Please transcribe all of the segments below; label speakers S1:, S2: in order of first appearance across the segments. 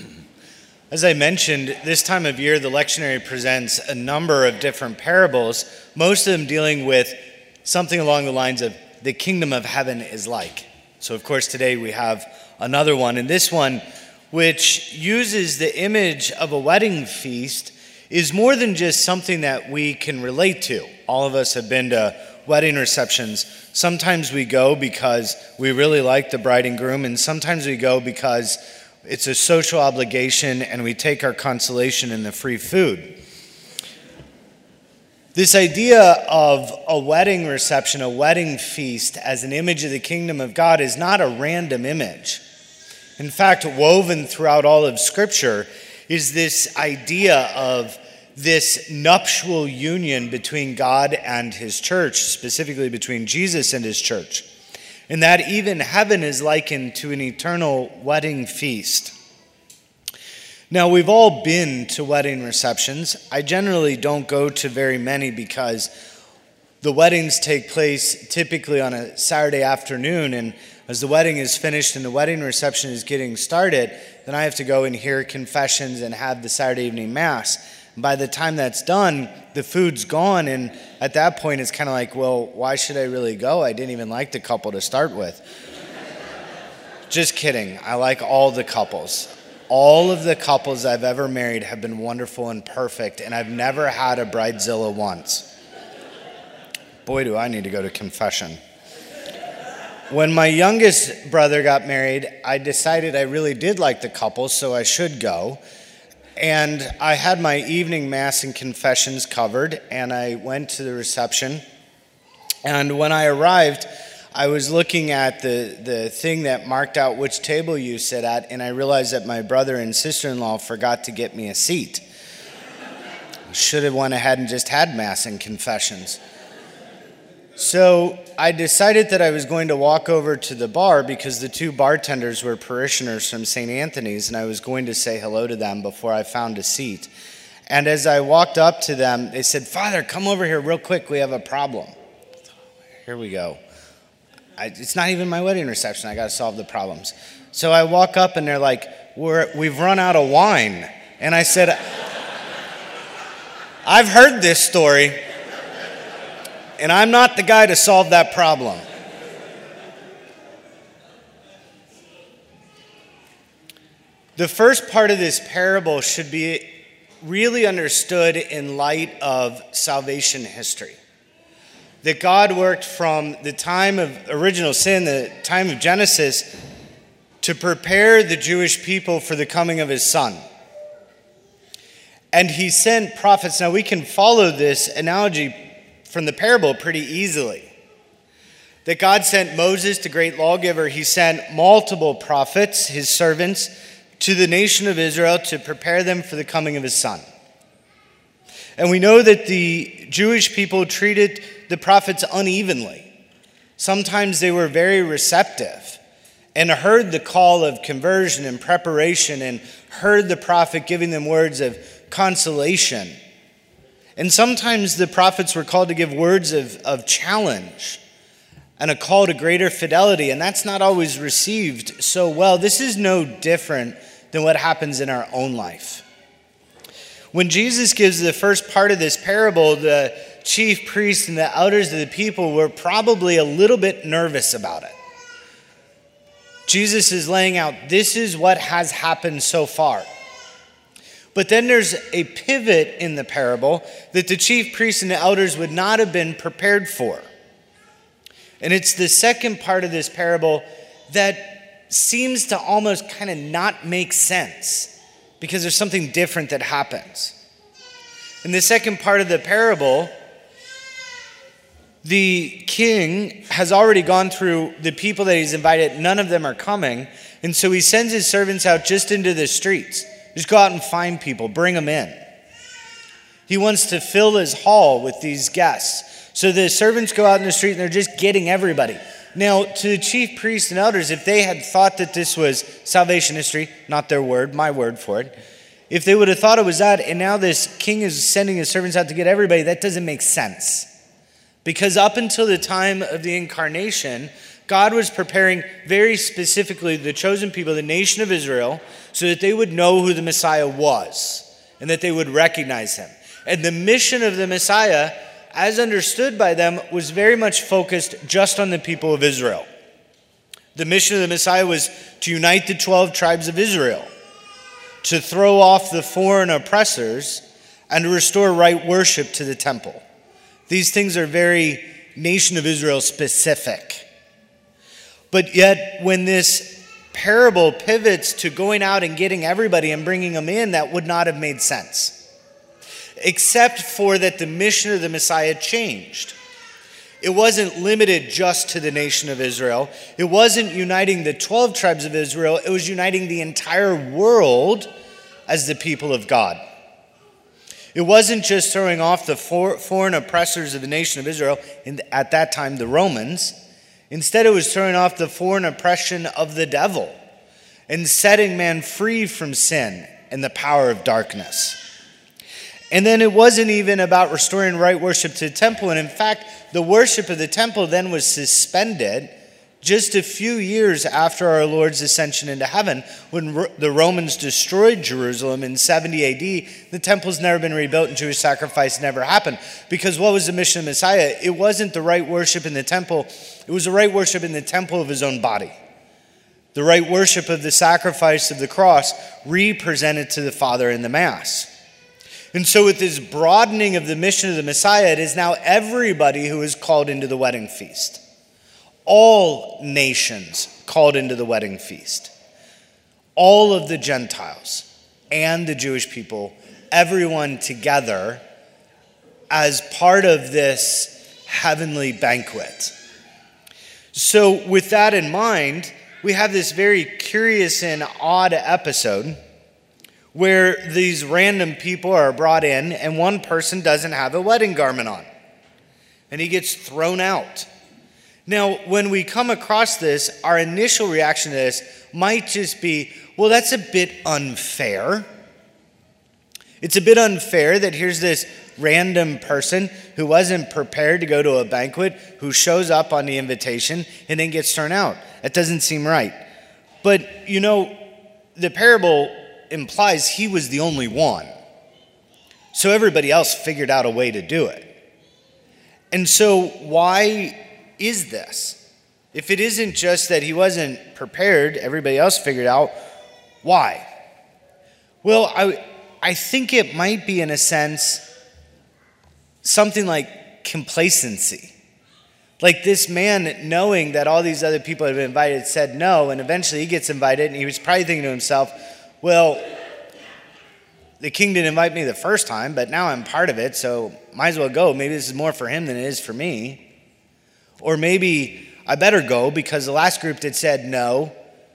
S1: As I mentioned, this time of year, the lectionary presents a number of different parables, most of them dealing with something along the lines of the kingdom of heaven is like. So, of course, today we have another one, and this one, which uses the image of a wedding feast, is more than just something that we can relate to. All of us have been to wedding receptions. Sometimes we go because we really like the bride and groom, and sometimes we go because it's a social obligation and we take our consolation in the free food. This idea of a wedding reception, a wedding feast, as an image of the kingdom of God is not a random image. In fact, woven throughout all of Scripture is this idea of this nuptial union between God and his church, specifically between Jesus and his church. And that even heaven is likened to an eternal wedding feast. Now, we've all been to wedding receptions. I generally don't go to very many because the weddings take place typically on a Saturday afternoon, and as the wedding is finished and the wedding reception is getting started, then I have to go and hear confessions and have the Saturday evening mass. And by the time that's done, the food's gone, and at that point it's kind of like, well, why should I really go? I didn't even like the couple to start with. Just kidding. I like all the couples. All of the couples I've ever married have been wonderful and perfect, and I've never had a bridezilla once. Boy, do I need to go to confession. When my youngest brother got married, I decided I really did like the couple, so I should go. And I had my evening mass and confessions covered, and I went to the reception. And when I arrived, I was looking at the thing that marked out which table you sit at, and I realized that my brother and sister-in-law forgot to get me a seat. Should have went ahead and just had mass and confessions. So I decided that I was going to walk over to the bar because the two bartenders were parishioners from St. Anthony's, and I was going to say hello to them before I found a seat. And as I walked up to them, they said, "Father, come over here real quick. We have a problem." Here we go. It's not even my wedding reception. I got to solve the problems. So I walk up, and they're like, "We've run out of wine." And I said, "I've heard this story. And I'm not the guy to solve that problem." The first part of this parable should be really understood in light of salvation history. That God worked from the time of original sin, the time of Genesis, to prepare the Jewish people for the coming of his Son. And he sent prophets. Now we can follow this analogy from the parable pretty easily. That God sent Moses, the great lawgiver. He sent multiple prophets, his servants, to the nation of Israel to prepare them for the coming of his Son. And we know that the Jewish people treated the prophets unevenly. Sometimes they were very receptive and heard the call of conversion and preparation and heard the prophet giving them words of consolation. And sometimes the prophets were called to give words of challenge and a call to greater fidelity, and that's not always received so well. This is no different than what happens in our own life. When Jesus gives the first part of this parable, the chief priests and the elders of the people were probably a little bit nervous about it. Jesus is laying out, this is what has happened so far. But then there's a pivot in the parable that the chief priests and the elders would not have been prepared for. And it's the second part of this parable that seems to almost kind of not make sense because there's something different that happens. In the second part of the parable, the king has already gone through the people that he's invited. None of them are coming. And so he sends his servants out just into the streets. Just go out and find people, bring them in. He wants to fill his hall with these guests. So the servants go out in the street and they're just getting everybody. Now, to the chief priests and elders, if they had thought that this was salvation history, not their word, my word for it, if they would have thought it was that, and now this king is sending his servants out to get everybody, that doesn't make sense. Because up until the time of the incarnation, God was preparing very specifically the chosen people, the nation of Israel, so that they would know who the Messiah was and that they would recognize him. And the mission of the Messiah, as understood by them, was very much focused just on the people of Israel. The mission of the Messiah was to unite the 12 tribes of Israel, to throw off the foreign oppressors, and to restore right worship to the temple. These things are very nation of Israel specific. But yet, when this parable pivots to going out and getting everybody and bringing them in, that would not have made sense. Except for that the mission of the Messiah changed. It wasn't limited just to the nation of Israel. It wasn't uniting the 12 tribes of Israel. It was uniting the entire world as the people of God. It wasn't just throwing off the foreign oppressors of the nation of Israel, at that time the Romans. Instead, it was throwing off the foreign oppression of the devil and setting man free from sin and the power of darkness. And then it wasn't even about restoring right worship to the temple. And in fact, the worship of the temple then was suspended just a few years after our Lord's ascension into heaven. When the Romans destroyed Jerusalem in 70 AD, the temple's never been rebuilt and Jewish sacrifice never happened. Because what was the mission of Messiah? It wasn't the right worship in the temple. It was the right worship in the temple of his own body. The right worship of the sacrifice of the cross represented to the Father in the Mass. And so with this broadening of the mission of the Messiah, it is now everybody who is called into the wedding feast. All nations called into the wedding feast. All of the Gentiles and the Jewish people, everyone together as part of this heavenly banquet. So with that in mind, we have this very curious and odd episode where these random people are brought in and one person doesn't have a wedding garment on and he gets thrown out. Now, when we come across this, our initial reaction to this might just be, well, that's a bit unfair. It's a bit unfair that here's this random person who wasn't prepared to go to a banquet, who shows up on the invitation and then gets thrown out. That doesn't seem right. But, the parable implies he was the only one. So everybody else figured out a way to do it. And so why is this? If it isn't just that he wasn't prepared, everybody else figured out, why? Well, I think it might be, in a sense, something like complacency. Like this man, knowing that all these other people had been invited, said no, and eventually he gets invited, and he was probably thinking to himself, well, the king didn't invite me the first time, but now I'm part of it, so might as well go. Maybe this is more for him than it is for me. Or maybe I better go because the last group that said no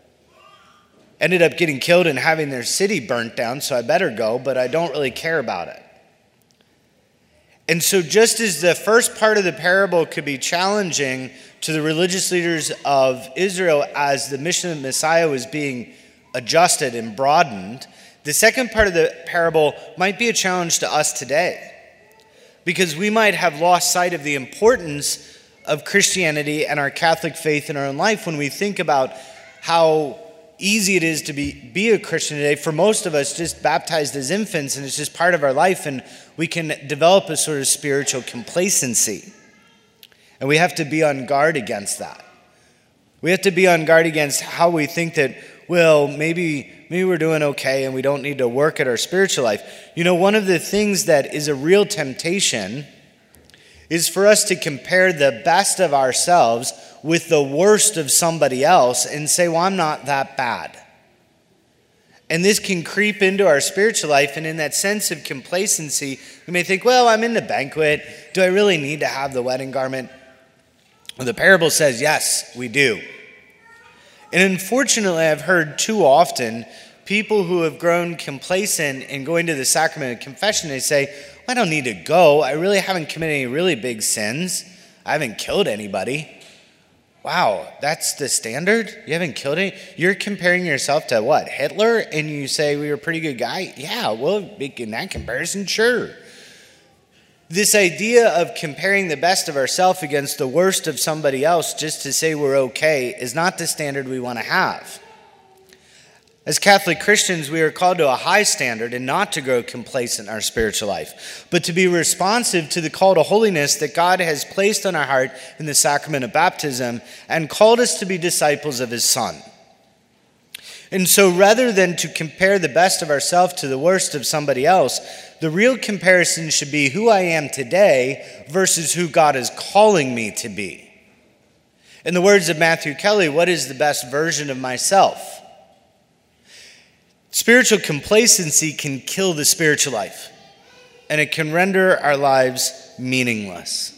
S1: ended up getting killed and having their city burnt down, so I better go, but I don't really care about it. And so just as the first part of the parable could be challenging to the religious leaders of Israel as the mission of the Messiah was being adjusted and broadened, the second part of the parable might be a challenge to us today, because we might have lost sight of the importance of Christianity and our Catholic faith in our own life when we think about how easy it is to be a Christian today. For most of us, just baptized as infants, and it's just part of our life, and we can develop a sort of spiritual complacency. And we have to be on guard against that. We have to be on guard against how we think that, well, maybe we're doing okay and we don't need to work at our spiritual life. One of the things that is a real temptation is for us to compare the best of ourselves with the worst of somebody else and say, well, I'm not that bad. And this can creep into our spiritual life, and in that sense of complacency, we may think, well, I'm in the banquet. Do I really need to have the wedding garment? Well, the parable says, yes, we do. And unfortunately, I've heard too often people who have grown complacent in going to the sacrament of confession, they say, well, I don't need to go. I really haven't committed any really big sins. I haven't killed anybody. Wow, that's the standard? You haven't killed any? You're comparing yourself to what, Hitler? And you say, well, you're a pretty good guy? Yeah, well, in that comparison, sure. This idea of comparing the best of ourselves against the worst of somebody else just to say we're okay is not the standard we want to have. As Catholic Christians, we are called to a high standard and not to grow complacent in our spiritual life, but to be responsive to the call to holiness that God has placed on our heart in the sacrament of baptism and called us to be disciples of his Son. And so rather than to compare the best of ourselves to the worst of somebody else, the real comparison should be who I am today versus who God is calling me to be. In the words of Matthew Kelly, what is the best version of myself? Spiritual complacency can kill the spiritual life, and it can render our lives meaningless.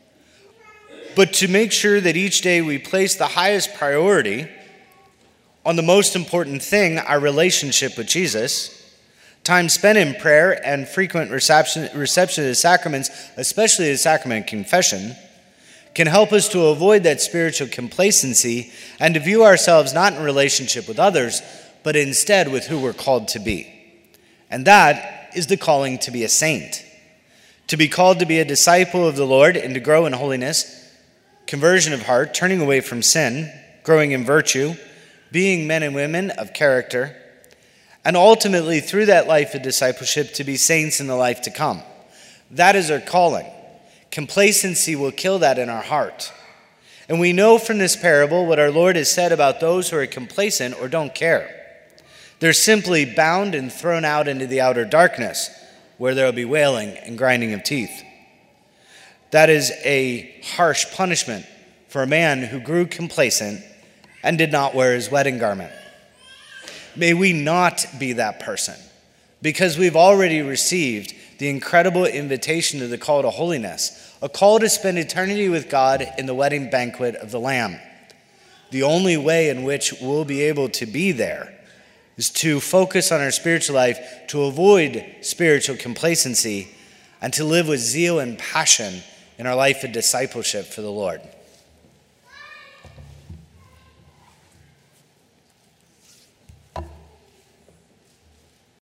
S1: But to make sure that each day we place the highest priority on the most important thing, our relationship with Jesus, time spent in prayer and frequent reception of the sacraments, especially the sacrament of confession, can help us to avoid that spiritual complacency and to view ourselves not in relationship with others, but instead with who we're called to be. And that is the calling to be a saint. To be called to be a disciple of the Lord and to grow in holiness, conversion of heart, turning away from sin, growing in virtue, being men and women of character, and ultimately through that life of discipleship to be saints in the life to come. That is our calling. Complacency will kill that in our heart. And we know from this parable what our Lord has said about those who are complacent or don't care. They're simply bound and thrown out into the outer darkness, where there will be wailing and grinding of teeth. That is a harsh punishment for a man who grew complacent and did not wear his wedding garment. May we not be that person, because we've already received the incredible invitation to the call to holiness, a call to spend eternity with God in the wedding banquet of the Lamb. The only way in which we'll be able to be there is to focus on our spiritual life, to avoid spiritual complacency, and to live with zeal and passion in our life of discipleship for the Lord.